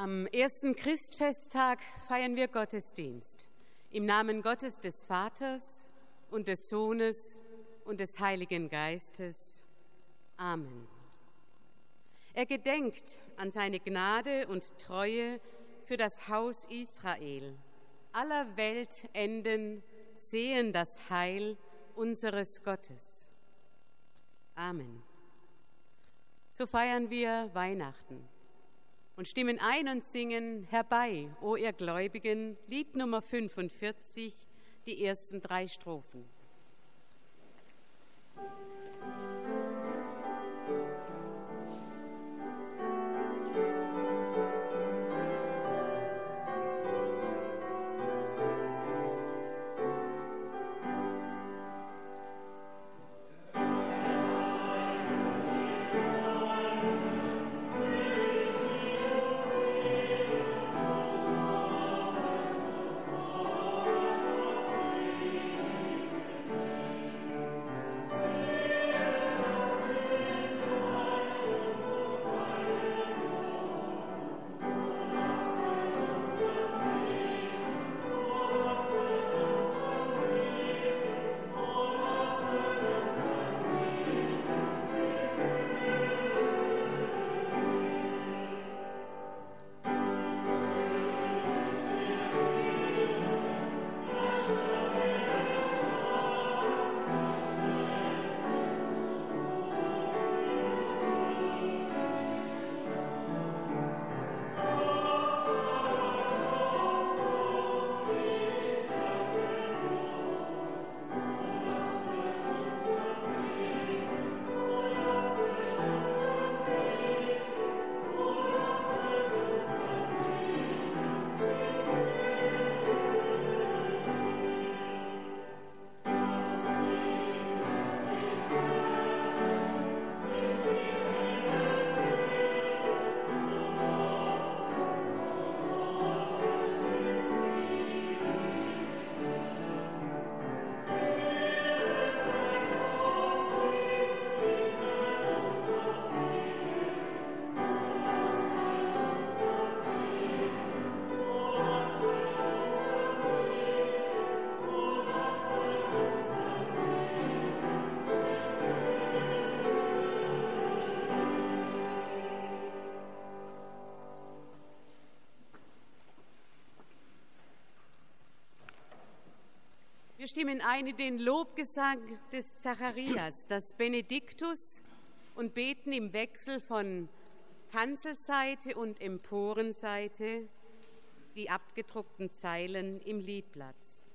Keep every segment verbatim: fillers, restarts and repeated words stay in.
Am ersten Christfesttag feiern wir Gottesdienst im Namen Gottes des Vaters und des Sohnes und des Heiligen Geistes. Amen. Er gedenkt an seine Gnade und Treue für das Haus Israel. Aller Weltenden sehen das Heil unseres Gottes. Amen. So feiern wir Weihnachten und stimmen ein und singen Herbei, o ihr Gläubigen, Lied Nummer fünfundvierzig, die ersten drei Strophen. Wir stimmen ein in den Lobgesang des Zacharias, das Benediktus, und beten im Wechsel von Kanzelseite und Emporenseite die abgedruckten Zeilen im Liedblatt.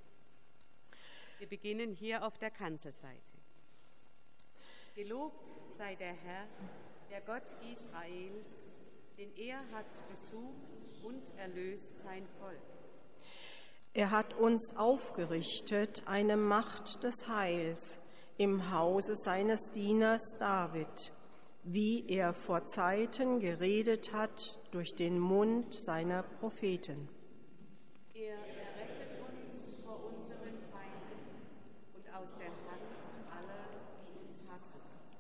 Wir beginnen hier auf der Kanzelseite. Gelobt sei der Herr, der Gott Israels, denn er hat besucht und erlöst sein Volk. Er hat uns aufgerichtet eine Macht des Heils im Hause seines Dieners David, wie er vor Zeiten geredet hat durch den Mund seiner Propheten. Er errettet uns vor unseren Feinden und aus der Hand aller, die uns hassen.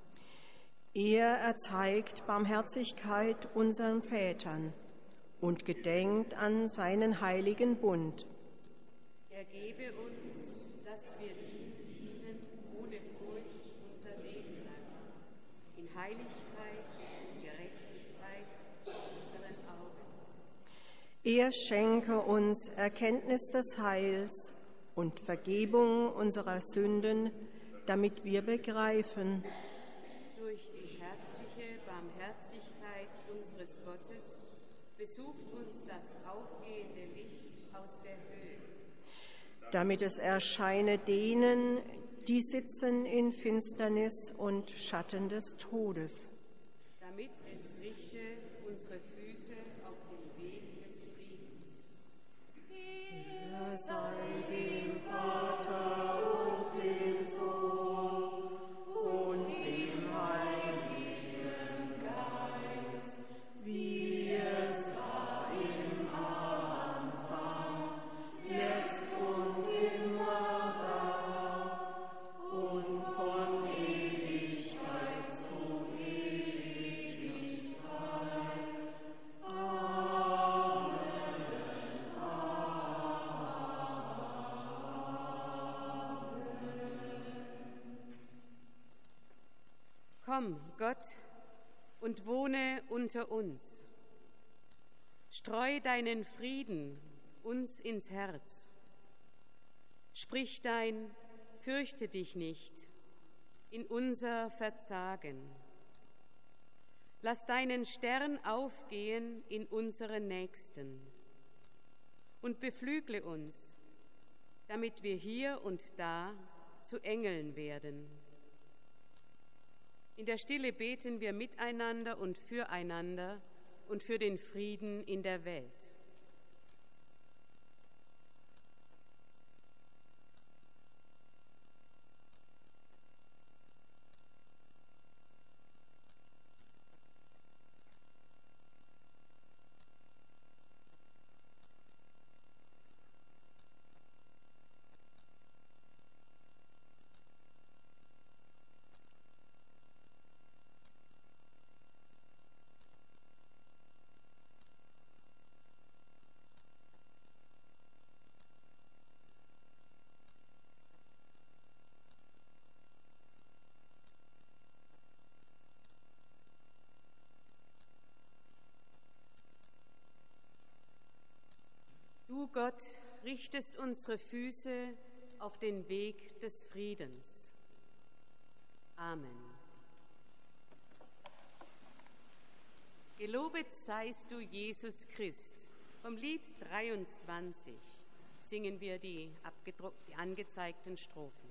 Er erzeigt Barmherzigkeit unseren Vätern und gedenkt an seinen heiligen Bund. Er gebe uns, dass wir dienen ohne Furcht unser Leben lang, in Heiligkeit und Gerechtigkeit vor unseren Augen. Er schenke uns Erkenntnis des Heils und Vergebung unserer Sünden, damit wir begreifen: Durch die herzliche Barmherzigkeit unseres Gottes besucht uns das aufgehende Licht aus der Höhe, damit es erscheine denen, die sitzen in Finsternis und Schatten des Todes. damit es richte unsere Füße auf den Weg des Friedens. Ehre sei dem Vater und dem Sohn und dem Heiligen Geist, wie es war im Anfang, jetzt und immer da und von Ewigkeit zu Ewigkeit. Amen. Komm, Gott, und wohne unter uns. Streu deinen Frieden uns ins Herz. Sprich dein, fürchte dich nicht, in unser Verzagen. Lass deinen Stern aufgehen in unseren Nächsten und beflügle uns, damit wir hier und da zu Engeln werden. In der Stille beten wir miteinander und füreinander und für den Frieden in der Welt. Du, Gott, richtest unsere Füße auf den Weg des Friedens. Amen. Gelobet seist du, Jesus Christ. Vom Lied dreiundzwanzig singen wir die, abgedruckt, die angezeigten Strophen.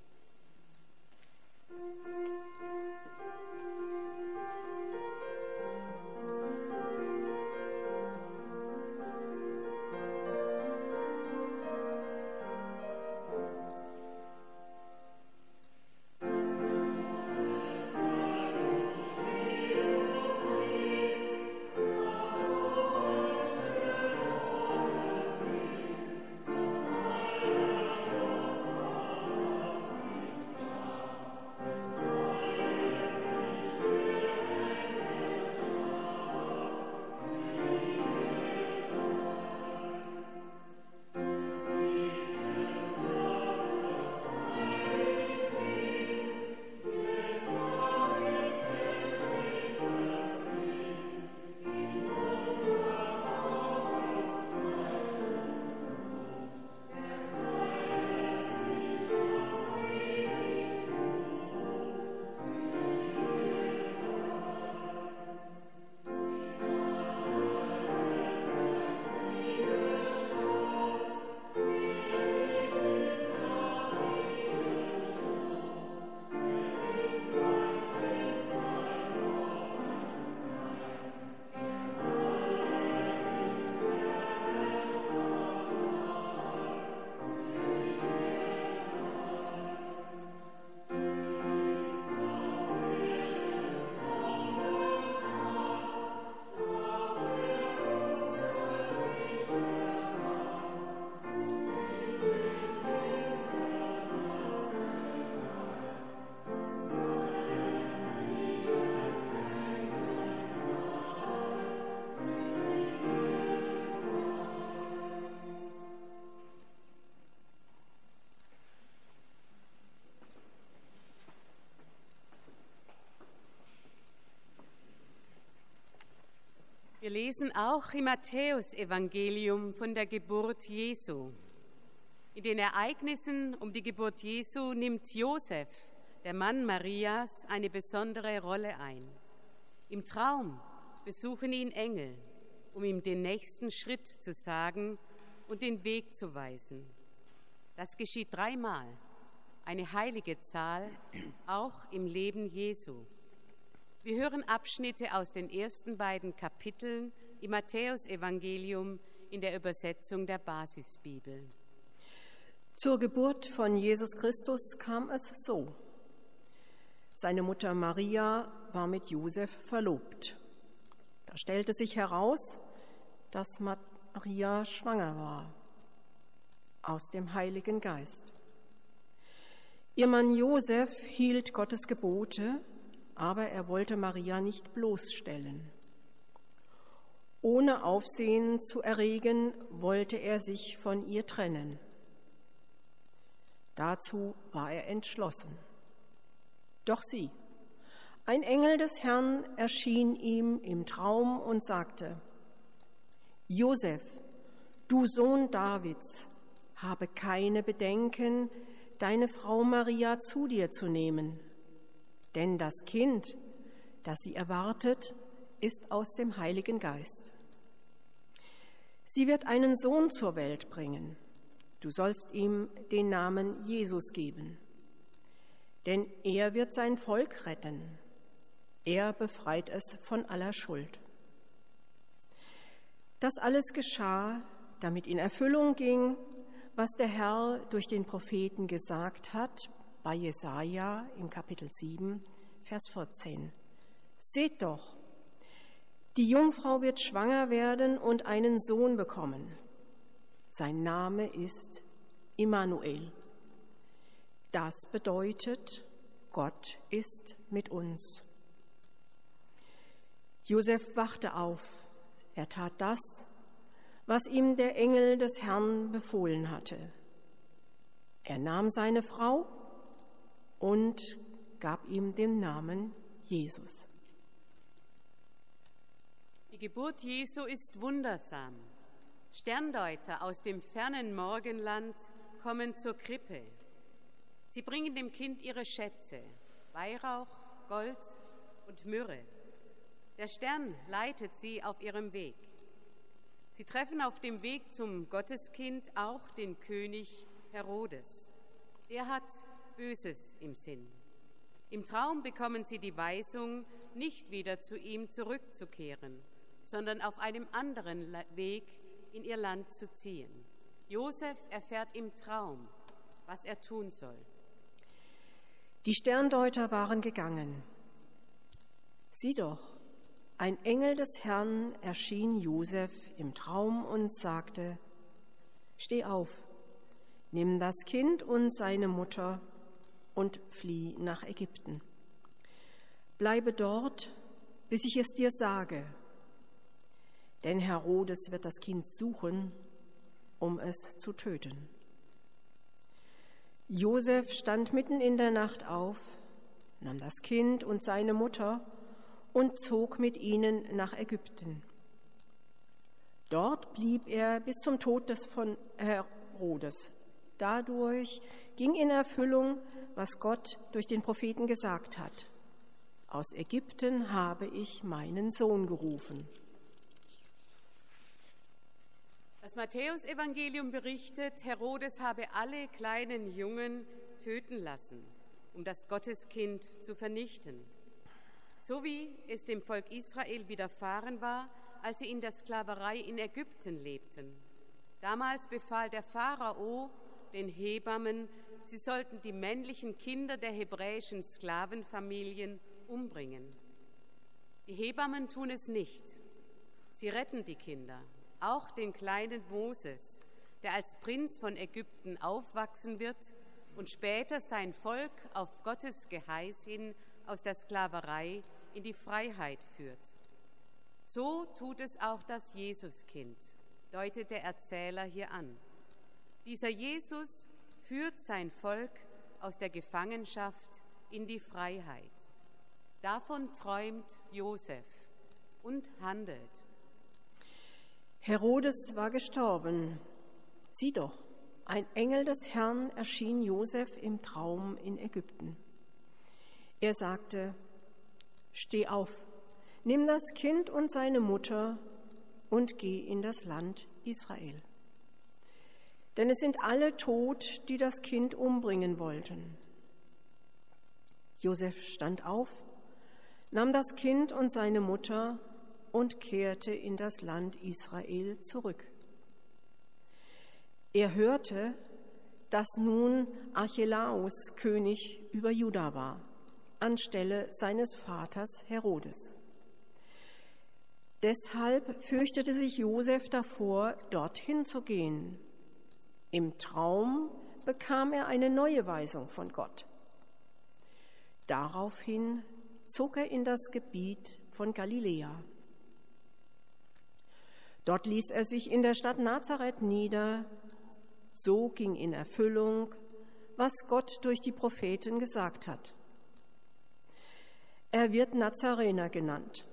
Wir lesen auch im Matthäusevangelium von der Geburt Jesu. In den Ereignissen um die Geburt Jesu nimmt Josef, der Mann Marias, eine besondere Rolle ein. Im Traum besuchen ihn Engel, um ihm den nächsten Schritt zu sagen und den Weg zu weisen. Das geschieht dreimal, eine heilige Zahl, auch im Leben Jesu. Wir hören Abschnitte aus den ersten beiden Kapiteln im Matthäusevangelium in der Übersetzung der Basisbibel. Zur Geburt von Jesus Christus kam es so. Seine Mutter Maria war mit Josef verlobt. Da stellte sich heraus, dass Maria schwanger war, aus dem Heiligen Geist. Ihr Mann Josef hielt Gottes Gebote, aber er wollte Maria nicht bloßstellen. Ohne Aufsehen zu erregen, wollte er sich von ihr trennen. Dazu war er entschlossen. Doch sie, Ein Engel des Herrn erschien ihm im Traum und sagte: Josef, du Sohn Davids, habe keine Bedenken, deine Frau Maria zu dir zu nehmen, denn das Kind, das sie erwartet, ist aus dem Heiligen Geist. Sie wird einen Sohn zur Welt bringen. Du sollst ihm den Namen Jesus geben, denn er wird sein Volk retten. Er befreit es von aller Schuld. Das alles geschah, damit in Erfüllung ging, was der Herr durch den Propheten gesagt hat, bei Jesaja im Kapitel sieben, Vers vierzehn. Seht doch, die Jungfrau wird schwanger werden und einen Sohn bekommen. Sein Name ist Immanuel. Das bedeutet, Gott ist mit uns. Josef wachte auf. Er tat das, was ihm der Engel des Herrn befohlen hatte. Er nahm seine Frau und gab ihm den Namen Jesus. Die Geburt Jesu ist wundersam. Sterndeuter aus dem fernen Morgenland kommen zur Krippe. Sie bringen dem Kind ihre Schätze, Weihrauch, Gold und Myrrhe. Der Stern leitet sie auf ihrem Weg. Sie treffen auf dem Weg zum Gotteskind auch den König Herodes. Der hat Böses im Sinn. Im Traum bekommen sie die Weisung, nicht wieder zu ihm zurückzukehren, sondern auf einem anderen Weg in ihr Land zu ziehen. Josef erfährt im Traum, was er tun soll. Die Sterndeuter waren gegangen. Sieh doch, ein Engel des Herrn erschien Josef im Traum und sagte: Steh auf, nimm das Kind und seine Mutter und flieh nach Ägypten. Bleibe dort, bis ich es dir sage, denn Herodes wird das Kind suchen, um es zu töten. Josef stand mitten in der Nacht auf, nahm das Kind und seine Mutter und zog mit ihnen nach Ägypten. Dort blieb er bis zum Tod des von Herodes. Dadurch ging in Erfüllung, was Gott durch den Propheten gesagt hat: Aus Ägypten habe ich meinen Sohn gerufen. Das Matthäusevangelium berichtet, Herodes habe alle kleinen Jungen töten lassen, um das Gotteskind zu vernichten. So wie es dem Volk Israel widerfahren war, als sie in der Sklaverei in Ägypten lebten. Damals befahl der Pharao den Hebammen, sie sollten die männlichen Kinder der hebräischen Sklavenfamilien umbringen. Die Hebammen tun es nicht. Sie retten die Kinder, auch den kleinen Moses, der als Prinz von Ägypten aufwachsen wird und später sein Volk auf Gottes Geheiß hin aus der Sklaverei in die Freiheit führt. So tut es auch das Jesuskind, deutet der Erzähler hier an. Dieser Jesus führt sein Volk aus der Gefangenschaft in die Freiheit. Davon träumt Josef und handelt. Herodes war gestorben. Sieh doch, ein Engel des Herrn erschien Josef im Traum in Ägypten. Er sagte: Steh auf, nimm das Kind und seine Mutter und geh in das Land Israel. Denn es sind alle tot, die das Kind umbringen wollten. Josef stand auf, nahm das Kind und seine Mutter und kehrte in das Land Israel zurück. Er hörte, dass nun Archelaus König über Juda war, anstelle seines Vaters Herodes. Deshalb fürchtete sich Josef davor, dorthin zu gehen. Im Traum bekam er eine neue Weisung von Gott. Daraufhin zog er in das Gebiet von Galiläa. Dort ließ er sich in der Stadt Nazareth nieder. So ging in Erfüllung, was Gott durch die Propheten gesagt hat. Er wird Nazarener genannt.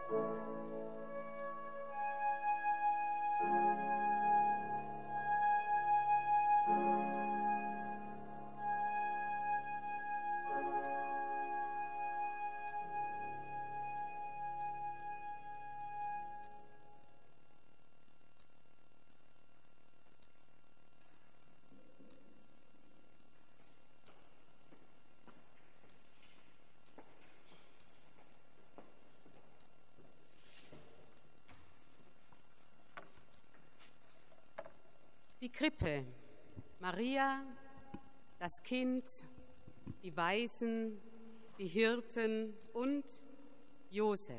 Die Krippe, Maria, das Kind, die Weisen, die Hirten und Josef.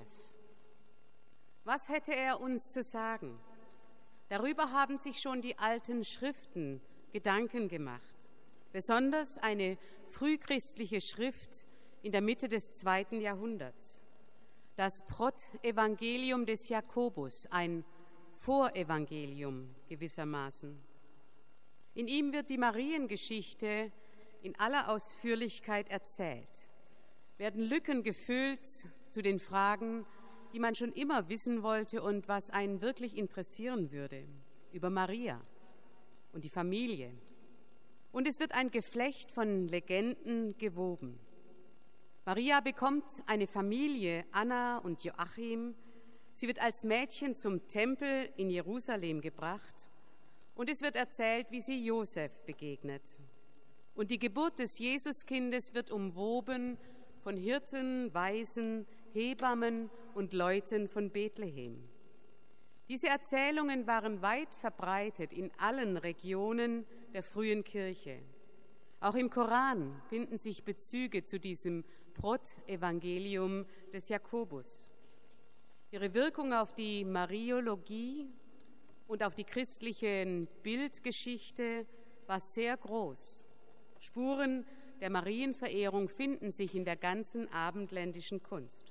Was hätte er uns zu sagen? Darüber haben sich schon die alten Schriften Gedanken gemacht, besonders eine frühchristliche Schrift in der Mitte des zweiten Jahrhunderts. Das Protevangelium des Jakobus, ein Vorevangelium gewissermaßen. In ihm wird die Mariengeschichte in aller Ausführlichkeit erzählt, werden Lücken gefüllt zu den Fragen, die man schon immer wissen wollte und was einen wirklich interessieren würde, über Maria und die Familie. Und es wird ein Geflecht von Legenden gewoben. Maria bekommt eine Familie, Anna und Joachim. Sie wird als Mädchen zum Tempel in Jerusalem gebracht und es wird erzählt, wie sie Josef begegnet. Und die Geburt des Jesuskindes wird umwoben von Hirten, Weisen, Hebammen und Leuten von Bethlehem. Diese Erzählungen waren weit verbreitet in allen Regionen der frühen Kirche. Auch im Koran finden sich Bezüge zu diesem Protevangelium des Jakobus. Ihre Wirkung auf die Mariologie und auf die christliche Bildgeschichte war sehr groß. Spuren der Marienverehrung finden sich in der ganzen abendländischen Kunst.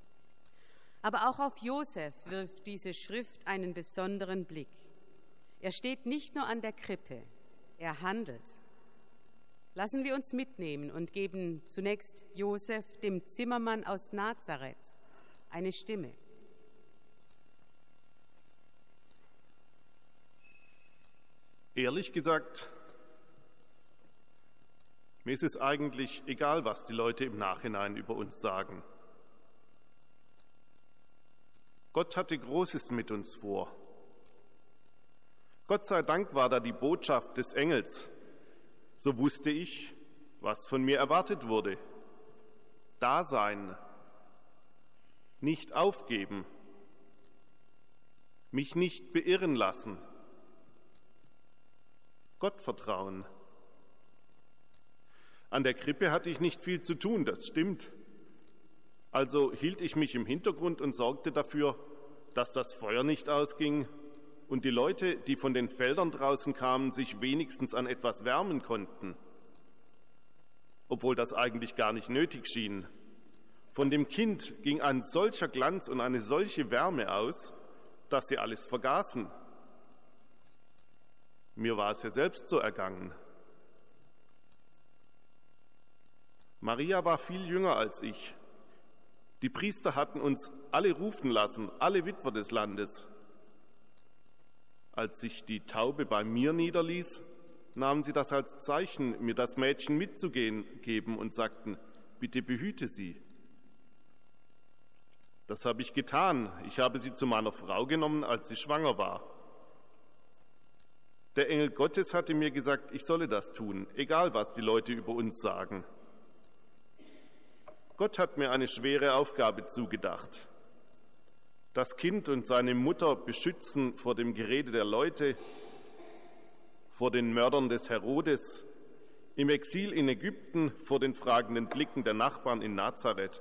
Aber auch auf Josef wirft diese Schrift einen besonderen Blick. Er steht nicht nur an der Krippe, er handelt. Lassen wir uns mitnehmen und geben zunächst Josef, dem Zimmermann aus Nazareth, eine Stimme. Ehrlich gesagt, mir ist es eigentlich egal, was die Leute im Nachhinein über uns sagen. Gott hatte Großes mit uns vor. Gott sei Dank war da die Botschaft des Engels. So wusste ich, was von mir erwartet wurde. Da sein, nicht aufgeben, mich nicht beirren lassen. Gott vertrauen. An der Krippe hatte ich nicht viel zu tun, das stimmt. Also hielt ich mich im Hintergrund und sorgte dafür, dass das Feuer nicht ausging und die Leute, die von den Feldern draußen kamen, sich wenigstens an etwas wärmen konnten. Obwohl das eigentlich gar nicht nötig schien. Von dem Kind ging ein solcher Glanz und eine solche Wärme aus, dass sie alles vergaßen. Mir war es ja selbst so ergangen. Maria war viel jünger als ich. Die Priester hatten uns alle rufen lassen, alle Witwer des Landes. Als sich die Taube bei mir niederließ, nahmen sie das als Zeichen, mir das Mädchen mitzugehen geben und sagten, bitte behüte sie. Das habe ich getan. Ich habe sie zu meiner Frau genommen, als sie schwanger war. Der Engel Gottes hatte mir gesagt, ich solle das tun, egal was die Leute über uns sagen. Gott hat mir eine schwere Aufgabe zugedacht. Das Kind und seine Mutter beschützen vor dem Gerede der Leute, vor den Mördern des Herodes, im Exil in Ägypten vor den fragenden Blicken der Nachbarn in Nazareth.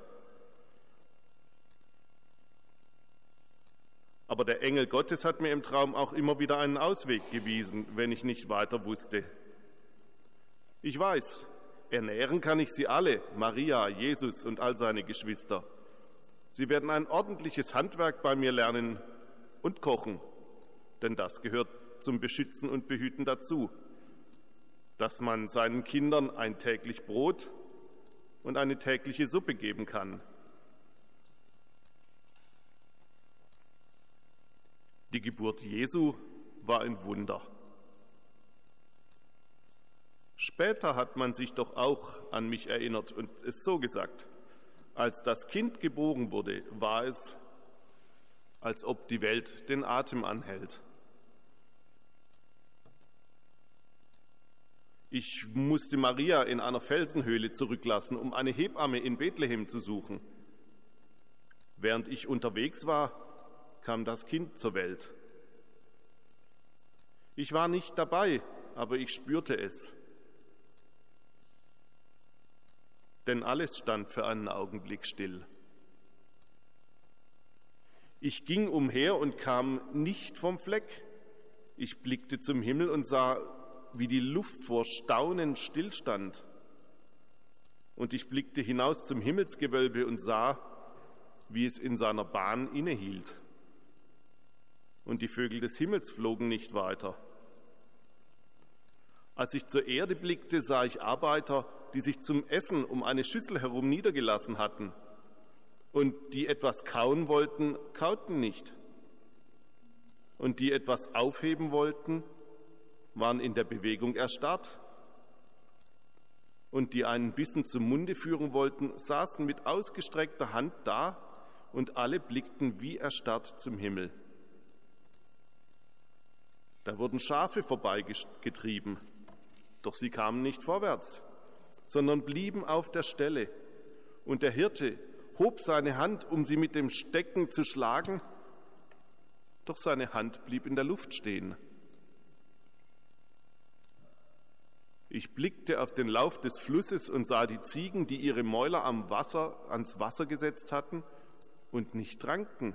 Aber der Engel Gottes hat mir im Traum auch immer wieder einen Ausweg gewiesen, wenn ich nicht weiter wusste. Ich weiß, ernähren kann ich sie alle, Maria, Jesus und all seine Geschwister. Sie werden ein ordentliches Handwerk bei mir lernen und kochen, denn das gehört zum Beschützen und Behüten dazu, dass man seinen Kindern ein täglich Brot und eine tägliche Suppe geben kann. Die Geburt Jesu war ein Wunder. Später hat man sich doch auch an mich erinnert und es so gesagt: Als das Kind geboren wurde, war es, als ob die Welt den Atem anhält. Ich musste Maria in einer Felsenhöhle zurücklassen, um eine Hebamme in Bethlehem zu suchen. Während ich unterwegs war, kam das Kind zur Welt. Ich war nicht dabei, aber ich spürte es. Denn alles stand für einen Augenblick still. Ich ging umher und kam nicht vom Fleck. Ich blickte zum Himmel und sah, wie die Luft vor Staunen stillstand. Und ich blickte hinaus zum Himmelsgewölbe und sah, wie es in seiner Bahn innehielt. Und die Vögel des Himmels flogen nicht weiter. Als ich zur Erde blickte, sah ich Arbeiter, die sich zum Essen um eine Schüssel herum niedergelassen hatten. Und die etwas kauen wollten, kauten nicht. Und die etwas aufheben wollten, waren in der Bewegung erstarrt. Und die einen Bissen zum Munde führen wollten, saßen mit ausgestreckter Hand da und alle blickten wie erstarrt zum Himmel. Da wurden Schafe vorbeigetrieben, doch sie kamen nicht vorwärts, sondern blieben auf der Stelle. Und der Hirte hob seine Hand, um sie mit dem Stecken zu schlagen, doch seine Hand blieb in der Luft stehen. Ich blickte auf den Lauf des Flusses und sah die Ziegen, die ihre Mäuler am Wasser, ans Wasser gesetzt hatten und nicht tranken.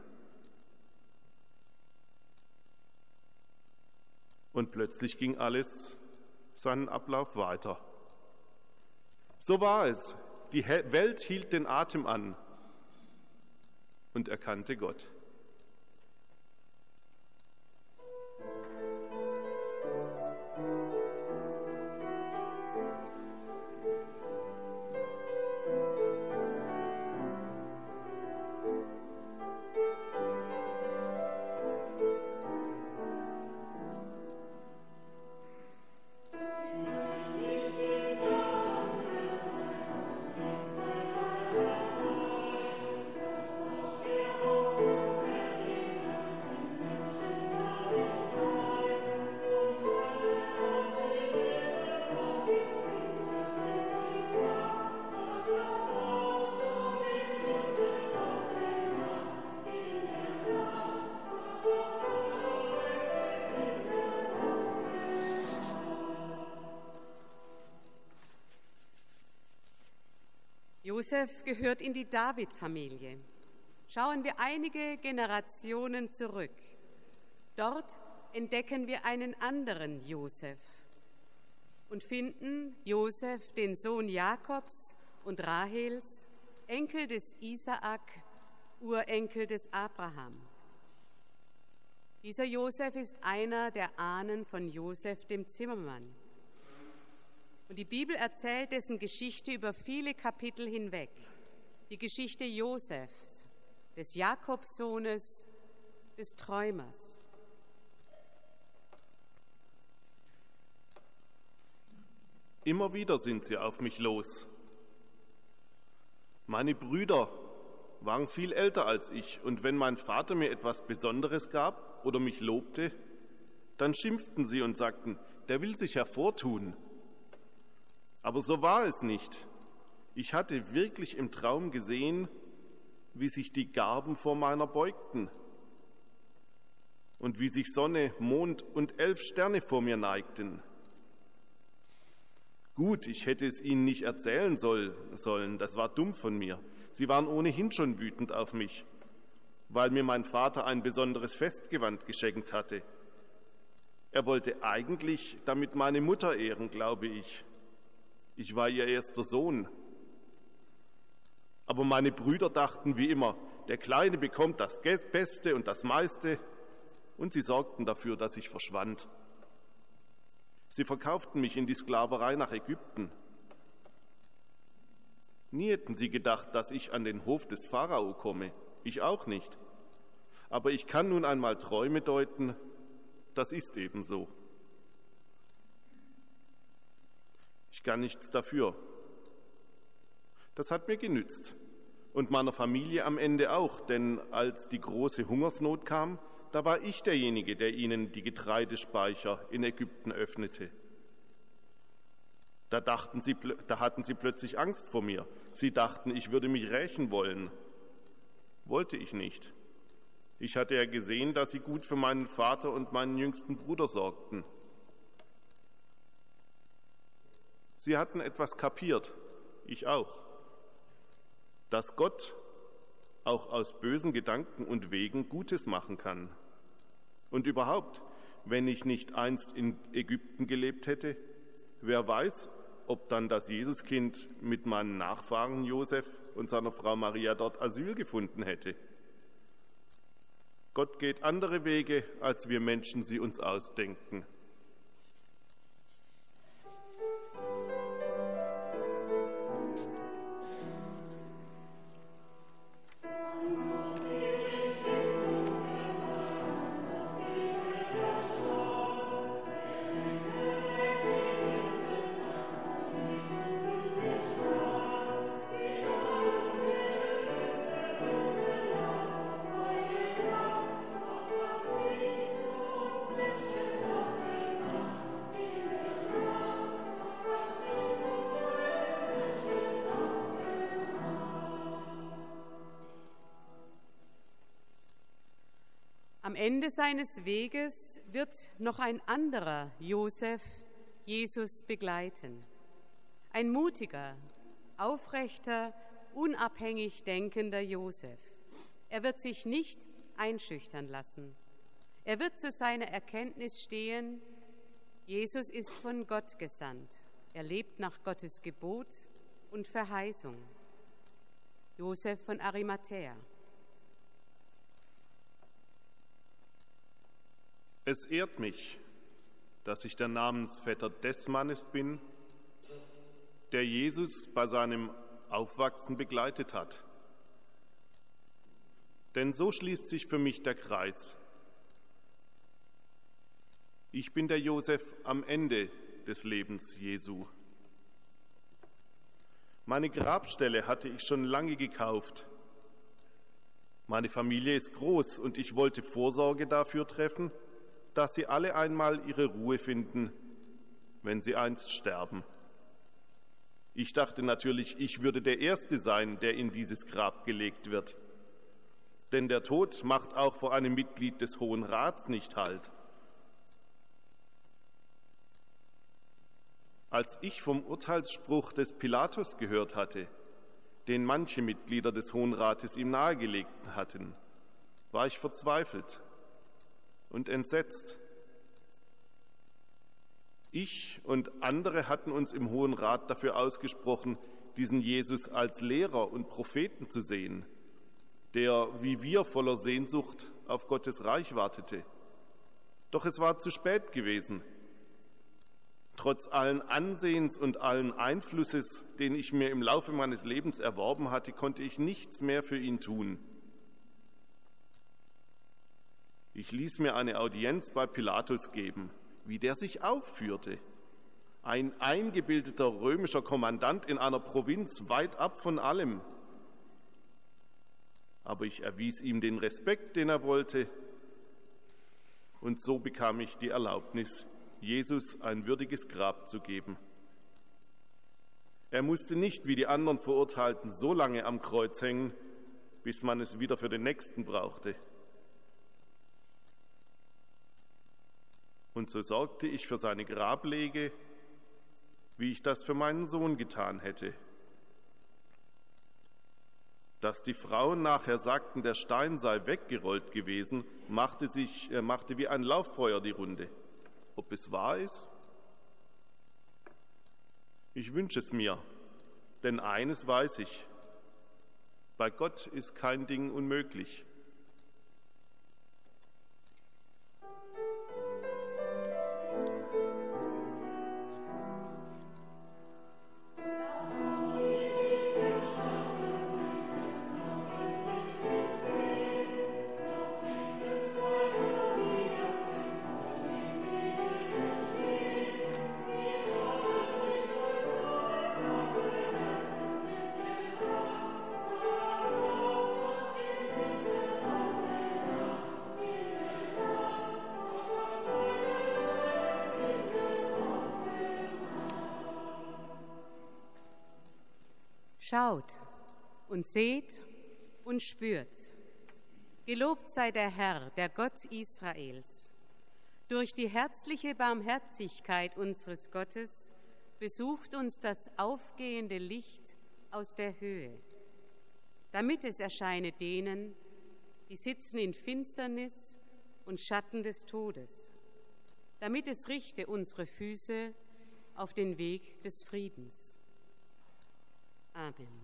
Und plötzlich ging alles seinen Ablauf weiter. So war es. Die Welt hielt den Atem an und erkannte Gott. Josef gehört in die David-Familie. Schauen wir einige Generationen zurück. Dort entdecken wir einen anderen Josef und finden Josef, den Sohn Jakobs und Rahels, Enkel des Isaak, Urenkel des Abraham. Dieser Josef ist einer der Ahnen von Josef, dem Zimmermann. Und die Bibel erzählt dessen Geschichte über viele Kapitel hinweg. Die Geschichte Josefs, des Jakobsohnes, des Träumers. Immer wieder sind sie auf mich los. Meine Brüder waren viel älter als ich, und wenn mein Vater mir etwas Besonderes gab oder mich lobte, dann schimpften sie und sagten, der will sich hervortun. Aber so war es nicht. Ich hatte wirklich im Traum gesehen, wie sich die Garben vor meiner beugten und wie sich Sonne, Mond und elf Sterne vor mir neigten. Gut, ich hätte es ihnen nicht erzählen soll, sollen, das war dumm von mir. Sie waren ohnehin schon wütend auf mich, weil mir mein Vater ein besonderes Festgewand geschenkt hatte. Er wollte eigentlich damit meine Mutter ehren, glaube ich. Ich war ihr erster Sohn. Aber meine Brüder dachten wie immer, der Kleine bekommt das Beste und das meiste, und sie sorgten dafür, dass ich verschwand. Sie verkauften mich in die Sklaverei nach Ägypten. Nie hätten sie gedacht, dass ich an den Hof des Pharao komme, ich auch nicht. Aber ich kann nun einmal Träume deuten, das ist eben so. Ich kann nichts dafür. Das hat mir genützt und meiner Familie am Ende auch, denn als die große Hungersnot kam, da war ich derjenige, der ihnen die Getreidespeicher in Ägypten öffnete. Da, dachten sie, da hatten sie plötzlich Angst vor mir. Sie dachten, ich würde mich rächen wollen. Wollte ich nicht. Ich hatte ja gesehen, dass sie gut für meinen Vater und meinen jüngsten Bruder sorgten. Sie hatten etwas kapiert, ich auch, dass Gott auch aus bösen Gedanken und Wegen Gutes machen kann. Und überhaupt, wenn ich nicht einst in Ägypten gelebt hätte, wer weiß, ob dann das Jesuskind mit meinem Nachfahren Josef und seiner Frau Maria dort Asyl gefunden hätte. Gott geht andere Wege, als wir Menschen sie uns ausdenken. Am Ende seines Weges wird noch ein anderer Josef Jesus begleiten. Ein mutiger, aufrechter, unabhängig denkender Josef. Er wird sich nicht einschüchtern lassen. Er wird zu seiner Erkenntnis stehen, Jesus ist von Gott gesandt. Er lebt nach Gottes Gebot und Verheißung. Josef von Arimathäa. Es ehrt mich, dass ich der Namensvetter des Mannes bin, der Jesus bei seinem Aufwachsen begleitet hat. Denn so schließt sich für mich der Kreis. Ich bin der Josef am Ende des Lebens Jesu. Meine Grabstelle hatte ich schon lange gekauft. Meine Familie ist groß und ich wollte Vorsorge dafür treffen, dass sie alle einmal ihre Ruhe finden, wenn sie einst sterben. Ich dachte natürlich, ich würde der Erste sein, der in dieses Grab gelegt wird. Denn der Tod macht auch vor einem Mitglied des Hohen Rats nicht Halt. Als ich vom Urteilsspruch des Pilatus gehört hatte, den manche Mitglieder des Hohen Rates ihm nahegelegt hatten, war ich verzweifelt und entsetzt. Ich und andere hatten uns im Hohen Rat dafür ausgesprochen, diesen Jesus als Lehrer und Propheten zu sehen, der wie wir voller Sehnsucht auf Gottes Reich wartete. Doch es war zu spät gewesen. Trotz allen Ansehens und allen Einflusses, den ich mir im Laufe meines Lebens erworben hatte, konnte ich nichts mehr für ihn tun. Ich ließ mir eine Audienz bei Pilatus geben, wie der sich aufführte. Ein eingebildeter römischer Kommandant in einer Provinz weit ab von allem. Aber ich erwies ihm den Respekt, den er wollte. Und so bekam ich die Erlaubnis, Jesus ein würdiges Grab zu geben. Er musste nicht, wie die anderen Verurteilten, so lange am Kreuz hängen, bis man es wieder für den Nächsten brauchte. Und so sorgte ich für seine Grablege, wie ich das für meinen Sohn getan hätte. Dass die Frauen nachher sagten, der Stein sei weggerollt gewesen, machte, sich, äh, machte wie ein Lauffeuer die Runde. Ob es wahr ist? Ich wünsche es mir, denn eines weiß ich, bei Gott ist kein Ding unmöglich. Schaut und seht und spürt. Gelobt sei der Herr, der Gott Israels. Durch die herzliche Barmherzigkeit unseres Gottes besucht uns das aufgehende Licht aus der Höhe, damit es erscheine denen, die sitzen in Finsternis und Schatten des Todes, damit es richte unsere Füße auf den Weg des Friedens. Amen.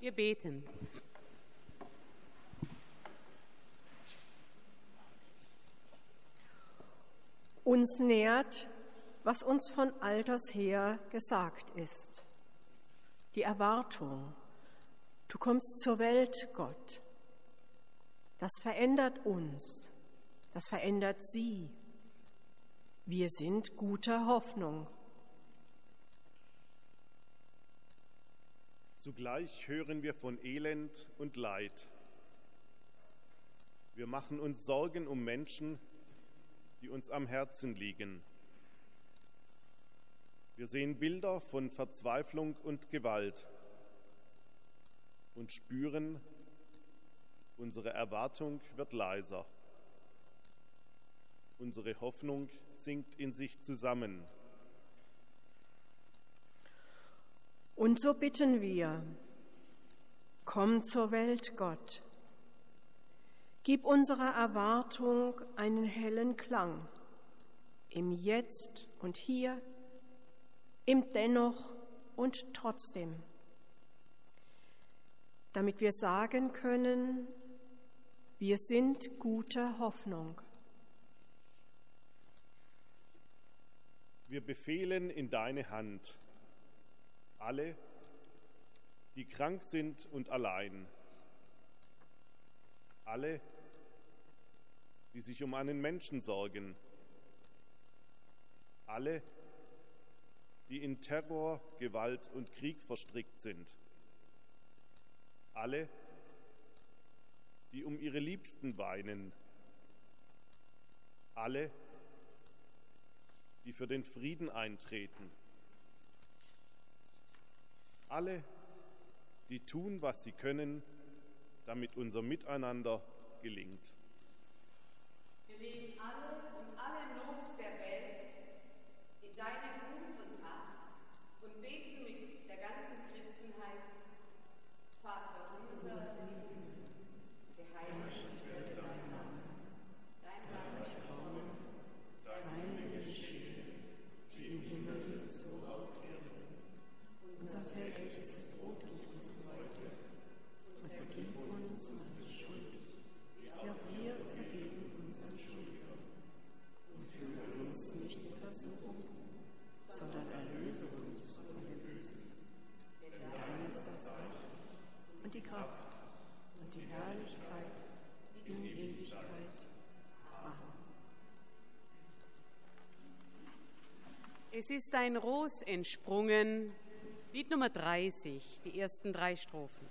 Wir beten. Uns nährt, was uns von alters her gesagt ist. Die Erwartung, du kommst zur Welt, Gott. Das verändert uns, das verändert sie. Wir sind guter Hoffnung. Zugleich hören wir von Elend und Leid. Wir machen uns Sorgen um Menschen, die uns am Herzen liegen. Wir sehen Bilder von Verzweiflung und Gewalt und spüren, unsere Erwartung wird leiser. Unsere Hoffnung sinkt in sich zusammen. Und so bitten wir, komm zur Welt, Gott. Gib unserer Erwartung einen hellen Klang, im Jetzt und Hier, im Dennoch und Trotzdem, damit wir sagen können, wir sind guter Hoffnung. Wir befehlen in deine Hand alle, die krank sind und allein, alle, die sich um einen Menschen sorgen, alle, die in Terror, Gewalt und Krieg verstrickt sind, alle, die um ihre Liebsten weinen, alle, die für den Frieden eintreten, alle, die tun, was sie können, damit unser Miteinander gelingt. Wir legen alle und alle Not der Welt in deine Hut und Macht und beten mit der ganzen Christenheit: Vater unser im Himmel, geheiligt werde dein Name, dein Reich komme, dein Wille geschehe, wie im Himmel so auf Erden. Unser tägliches Brot gib uns heute und vergib uns unsere Schuld, wie auch wir vergeben unseren Schuldigern. Und führe uns nicht in Versuchung, sondern erlöse uns von dem Bösen. Denn dein ist das Reich und die Kraft und die Herrlichkeit in Ewigkeit. Amen. Es ist ein Ros entsprungen, Lied Nummer dreißig, die ersten drei Strophen.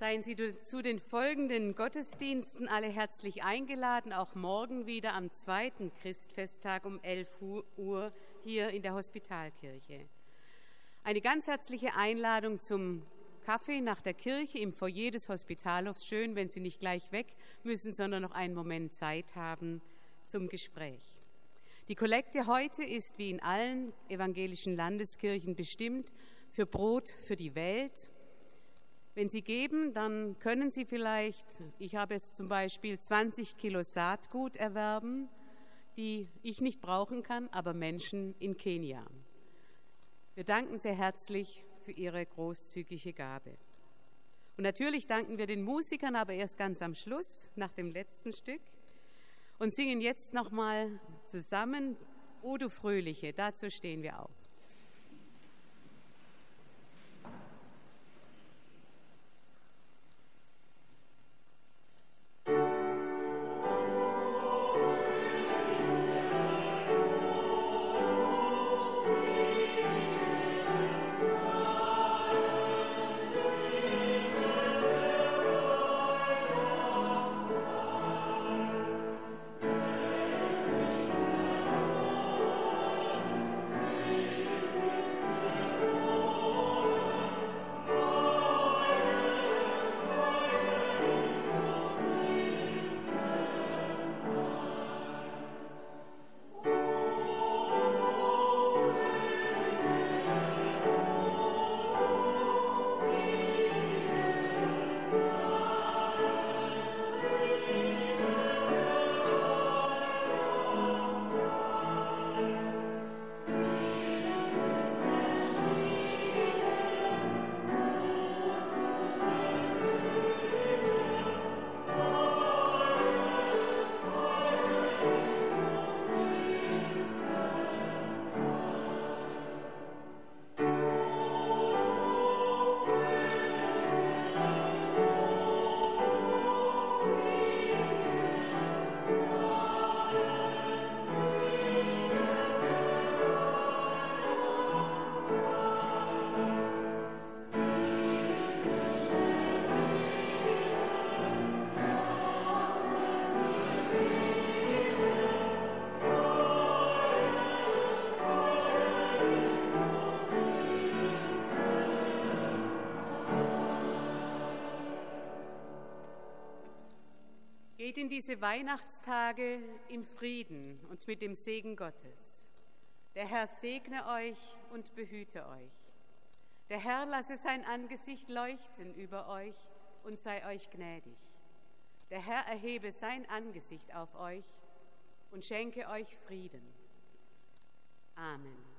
Seien Sie zu den folgenden Gottesdiensten alle herzlich eingeladen, auch morgen wieder am zweiten Christfesttag um elf Uhr hier in der Hospitalkirche. Eine ganz herzliche Einladung zum Kaffee nach der Kirche im Foyer des Hospitalhofs. Schön, wenn Sie nicht gleich weg müssen, sondern noch einen Moment Zeit haben zum Gespräch. Die Kollekte heute ist wie in allen evangelischen Landeskirchen bestimmt für Brot für die Welt. Wenn Sie geben, dann können Sie vielleicht, ich habe jetzt zum Beispiel zwanzig Kilo Saatgut erwerben, die ich nicht brauchen kann, aber Menschen in Kenia. Wir danken sehr herzlich für Ihre großzügige Gabe. Und natürlich danken wir den Musikern, aber erst ganz am Schluss, nach dem letzten Stück, und singen jetzt nochmal zusammen O du Fröhliche, dazu stehen wir auf. Geht in diese Weihnachtstage im Frieden und mit dem Segen Gottes. Der Herr segne euch und behüte euch. Der Herr lasse sein Angesicht leuchten über euch und sei euch gnädig. Der Herr erhebe sein Angesicht auf euch und schenke euch Frieden. Amen.